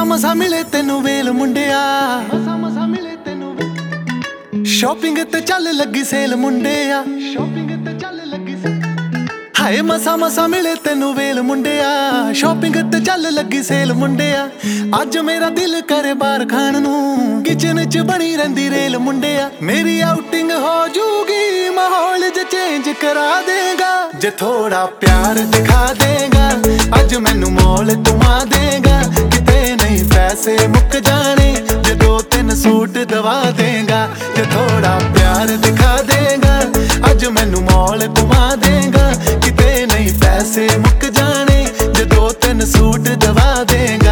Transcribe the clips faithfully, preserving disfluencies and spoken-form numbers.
ਮਸਾ ਮਿਲੇ ਤੈਨੂੰ ਵੇਲ ਮੁੰਡਿਆ, ਮਸਾ ਮਸਾ ਮਿਲੇ ਤੈਨੂੰ ਸ਼ਾਪਿੰਗ ਤੇ ਚੱਲ ਲੱਗੀ ਸੇਲ ਮੁੰਡਿਆ, ਸ਼ਾਪਿੰਗ ਤੇ ਚੱਲ ਲੱਗੀ ਸੇਲ। ਹਾਏ ਮਸਾ ਮਸਾ ਮਿਲੇ ਤੈਨੂੰ ਵੇਲ ਮੁੰਡਿਆ, ਸ਼ਾਪਿੰਗ ਤੇ ਚੱਲ ਲੱਗੀ ਸੇਲ ਮੁੰਡਿਆ। ਅੱਜ ਮੇਰਾ ਦਿਲ ਕਰੇ ਬਾਹਰ ਖਾਣ ਨੂੰ, ਕਿਚਨ ਚ ਬਣੀ ਰਹਿੰਦੀ ਰੇਲ ਮੁੰਡਿਆ। ਮੇਰੀ ਆਊਟਿੰਗ ਹੋ ਜੂਗੀ, ਮਾਹੌਲ ਜ ਚੇਂਜ ਕਰਾ ਦੇਗਾ, ਜੇ ਥੋੜਾ ਪਿਆਰ ਦਿਖਾ ਦੇਗਾ। ਅੱਜ ਮੈਨੂੰ ਮੌਲ ਘੁਮਾ ਦੇਗਾ, ਕਿਤੇ ਨਹੀਂ ਪੈਸੇ ਮੁੱਕ ਜਾਣੇ, ਜੇ ਦੋ ਤਿੰਨ ਸੂਟ ਦਵਾ ਦੇਗਾ। ਜੇ ਥੋੜਾ ਪਿਆਰ ਦਿਖਾ ਦੇਗਾ, ਅੱਜ ਮੈਨੂੰ ਮੌਲ ਘੁਮਾ ਦੇਗਾ, ਕਿਤੇ ਨਹੀਂ ਪੈਸੇ ਮੁੱਕ ਜਾਣੇ, ਜੇ ਦੋ ਤਿੰਨ ਸੂਟ ਦਵਾ ਦੇਗਾ।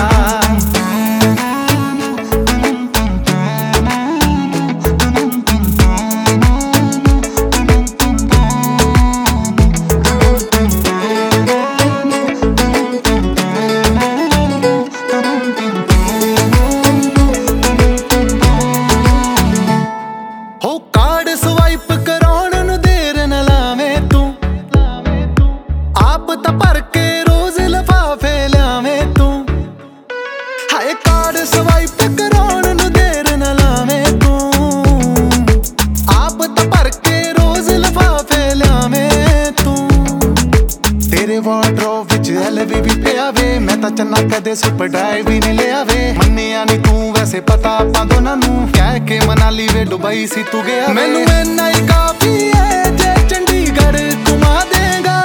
ਵਾਰਡਰੋਬ ਵਿੱਚ ਐਲ ਵੀ ਵੀ ਪਿਆ ਵੇ, ਮੈਂ ਤਾਂ ਚੰਨਾ ਕਦੇ ਸੁਪਰ ਡਰਾਈਵ ਵੀ ਨਹੀਂ ਲਿਆ ਵੇ। ਮੰਨਿਆ ਨੀ ਤੂੰ ਵੈਸੇ ਪਤਾ ਆਪਾਂ ਦੋਨਾਂ ਨੂੰ, ਕਹਿ ਕੇ ਮਨਾਲੀ ਵੇ ਦੁਬਈ ਸੀ ਤੂੰ ਗਿਆ। ਮੈਨੂੰ ਇੰਨਾ ਹੀ ਕਾਫੀ ਏ, ਜੇ ਚੰਡੀਗੜ੍ਹ ਘੁਮਾ ਦੇਗਾ,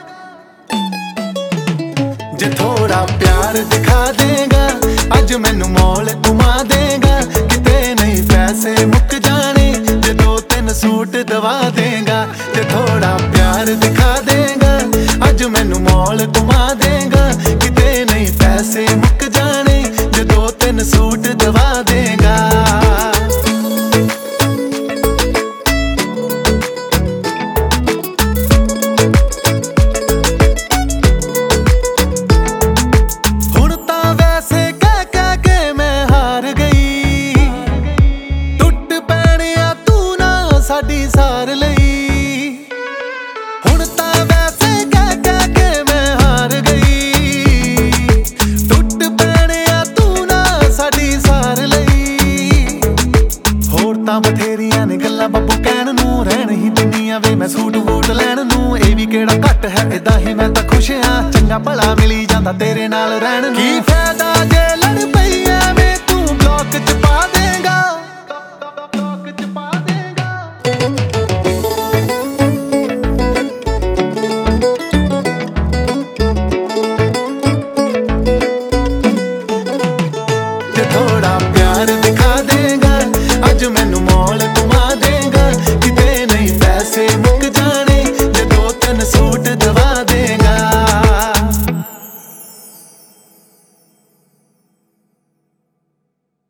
ਜੇ ਥੋੜਾ ਪਿਆਰ ਦਿਖਾ ਦੇਗਾ। ਅੱਜ ਮੈਨੂੰ ਮੌਲ ਘੁਮਾ ਦੇਗਾ, ਕਿਤੇ ਨਹੀਂ ਪੈਸੇ ਮੁੱਕ ਜਾਣੇ, ਜੇ ਦੋ ਤਿੰਨ ਸੂਟ ਦਵਾ ਦੇਗਾ। ਜੇ ਥੋੜਾ ਪਿਆਰ ਦਿਖਾ ਦੇਗਾ, ਅੱਜ ਮੈਨੂੰ ਮੌਲ ਘੁਮਾ ਦੇਗਾ, ਕਿਤੇ ਨਹੀਂ ਪੈਸੇ ਮੁੱਕ ਜਾਣੇ, ਜੇ ਦੋ ਤਿੰਨ ਸੂਟ ਦਵਾ ਦੇਗਾ। ਹੁਣ ਤਾਂ ਵੈਸੇ ਕਹਿ ਕਹਿ ਕੇ ਮੈਂ ਹਾਰ ਗਈ, ਟੁੱਟ ਪੈਣਿਆ ਤੂੰ ਨਾ ਸਾਡੀ ਸਾਰ ਲਈ। ਹੁਣ ਤਾਂ ਵੈਸੇ ਬਥੇਰੀਆਂ ਨੇ ਗੱਲਾਂ ਬੱਬੂ ਕਹਿਣ ਨੂੰ, ਰਹਿਣ ਹੀ ਦਿੰਦੀਆਂ ਵੇ ਮੈਂ ਸੂਟ ਵੂਟ ਲੈਣ ਨੂੰ। ਇਹ ਵੀ ਕਿਹੜਾ ਘੱਟ ਹੈ, ਏਦਾਂ ਹੀ ਮੈਂ ਤਾਂ ਖੁਸ਼ ਹਾਂ, ਚੰਗਾ ਭਲਾ ਮਿਲੀ ਜਾਂਦਾ ਤੇਰੇ ਨਾਲ ਰਹਿਣ ਨੂੰ।